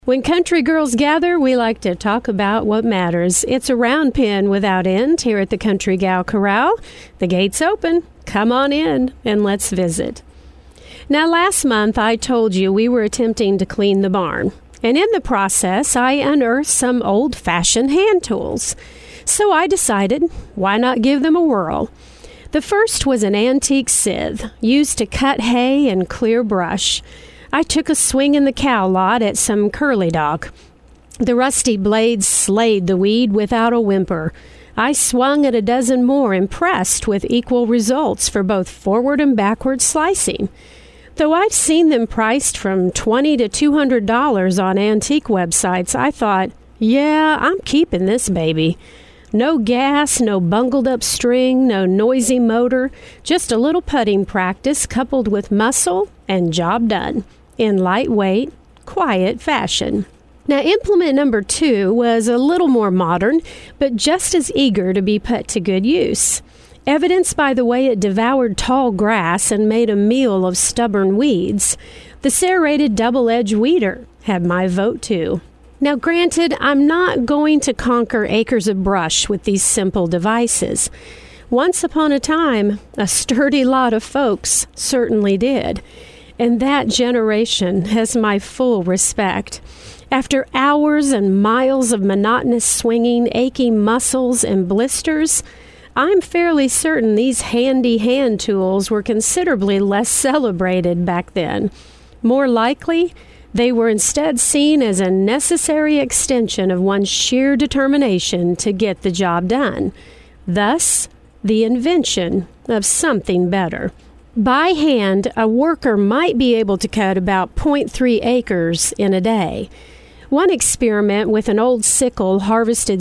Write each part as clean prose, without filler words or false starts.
When country girls gather, we like to talk about what matters. It's a round pen without end here at the Country Gal Corral. The gate's open. Come on in and let's visit. Now, last month I told you we were attempting to clean the barn. And in the process, I unearthed some old-fashioned hand tools. So I decided, why not give them a whirl? The first was an antique scythe, used to cut hay and clear brush. I took a swing in the cow lot at some curly dock. The rusty blades slayed the weed without a whimper. I swung at a dozen more, impressed with equal results for both forward and backward slicing. Though I've seen them priced from $20 to $200 on antique websites, I thought, yeah, I'm keeping this baby. No gas, no bungled up string, no noisy motor, just a little putting practice coupled with muscle and job done in lightweight, quiet fashion. Now, implement number 2 was a little more modern, but just as eager to be put to good use. Evidenced by the way it devoured tall grass and made a meal of stubborn weeds, the serrated double-edged weeder had my vote too. Now, granted, I'm not going to conquer acres of brush with these simple devices. Once upon a time, a sturdy lot of folks certainly did. And that generation has my full respect. After hours and miles of monotonous swinging, aching muscles, and blisters, I'm fairly certain these handy hand tools were considerably less celebrated back then. More likely, they were instead seen as a necessary extension of one's sheer determination to get the job done. Thus, the invention of something better. By hand, a worker might be able to cut about 0.3 acres in a day. One experiment with an old sickle harvested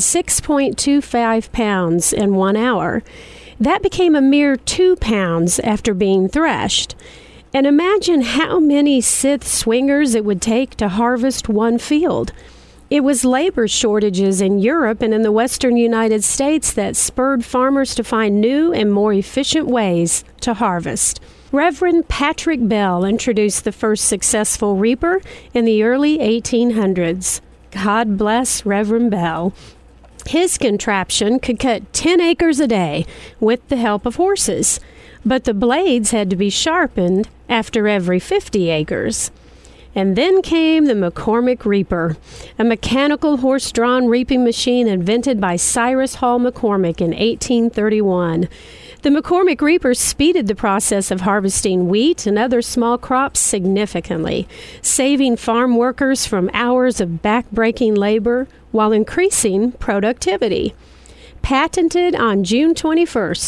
6.25 pounds in 1 hour. That became a mere 2 pounds after being threshed. And imagine how many scythe swingers it would take to harvest one field. It was labor shortages in Europe and in the western United States that spurred farmers to find new and more efficient ways to harvest. Reverend Patrick Bell introduced the first successful reaper in the early 1800s. God bless Reverend Bell. His contraption could cut 10 acres a day with the help of horses, but the blades had to be sharpened after every 50 acres. And then came the McCormick Reaper, a mechanical horse-drawn reaping machine invented by Cyrus Hall McCormick in 1831. The McCormick Reaper speeded the process of harvesting wheat and other small crops significantly, saving farm workers from hours of back-breaking labor while increasing productivity. Patented on June 21,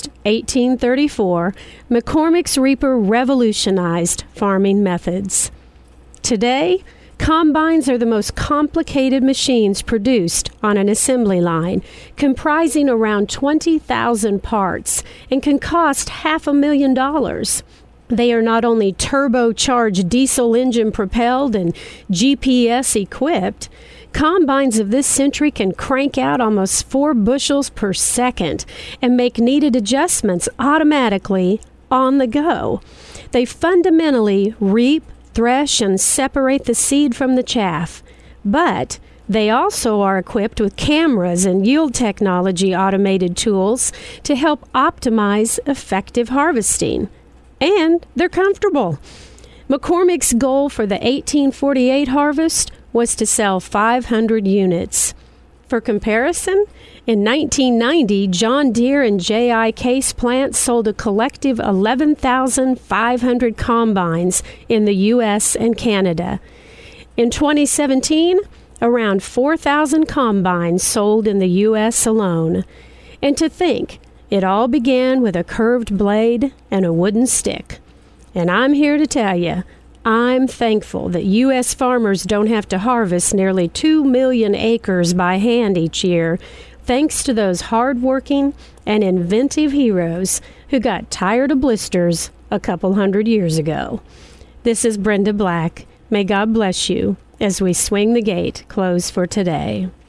1834, McCormick's Reaper revolutionized farming methods. Today, combines are the most complicated machines produced on an assembly line, comprising around 20,000 parts and can cost $500,000. They are not only turbocharged diesel engine propelled and GPS equipped. Combines of this century can crank out almost 4 bushels per second and make needed adjustments automatically on the go. They fundamentally reap, thresh, and separate the seed from the chaff. But they also are equipped with cameras and yield technology automated tools to help optimize effective harvesting. And they're comfortable. McCormick's goal for the 1848 harvest was to sell 500 units. For comparison, in 1990, John Deere and J.I. Case plants sold a collective 11,500 combines in the U.S. and Canada. In 2017, around 4,000 combines sold in the U.S. alone. And to think, it all began with a curved blade and a wooden stick. And I'm here to tell you, I'm thankful that U.S. farmers don't have to harvest nearly 2 million acres by hand each year, thanks to those hard-working and inventive heroes who got tired of blisters a couple hundred years ago. This is Brenda Black. May God bless you as we swing the gate closed for today.